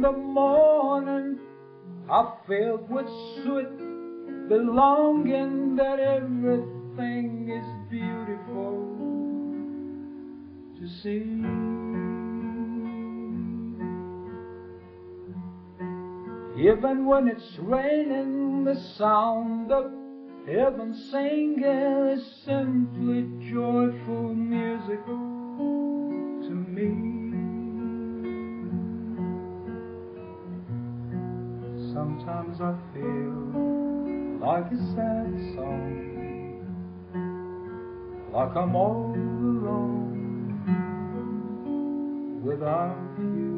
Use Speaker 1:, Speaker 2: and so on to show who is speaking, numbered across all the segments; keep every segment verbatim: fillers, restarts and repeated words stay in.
Speaker 1: in the morning are filled with sweet belonging, that everything is beautiful to see. Even when it's raining, the sound of heaven singing is simply joyful music to me. Sometimes I feel like a sad song, like I'm all alone without you.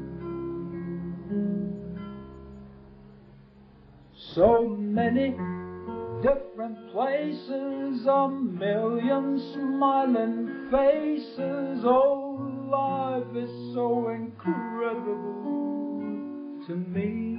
Speaker 1: So many different places, a million smiling faces. Oh, life is so incredible to me.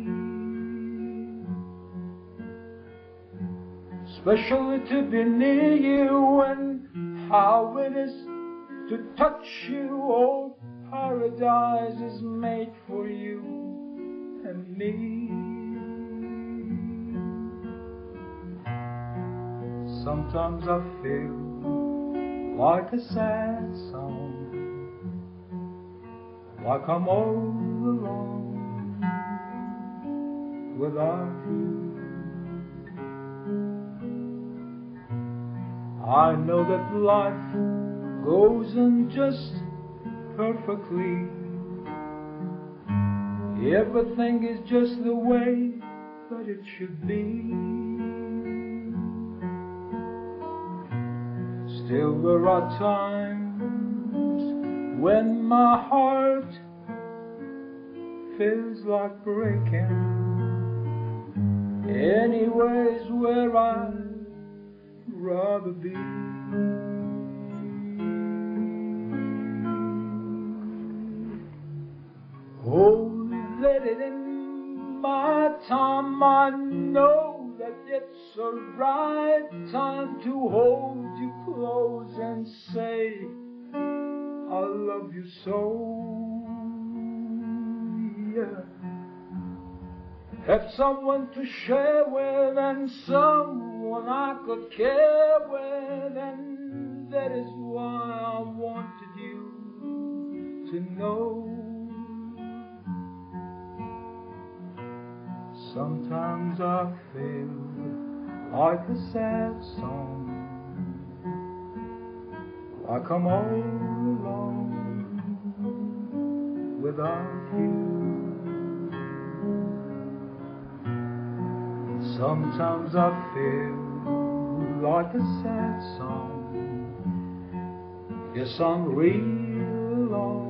Speaker 1: Especially to be near you, and how it is to touch you. Oh, paradise is made for you and me. Sometimes I feel like a sad song, like I'm all alone without you. I know that life goes on just perfectly. Everything is just the way that it should be. Still there are times when my heart feels like breaking. Anyways, where I'd rather be. Oh, let it in my time. I know that it's the right time to hold you close and say I love you so, yeah. Have someone to share with and someone I could care with, and that is why I wanted you to know. Sometimes I feel like a sad song, like I'm all alone without you. Sometimes I feel like a sad song. Yes, I'm real alone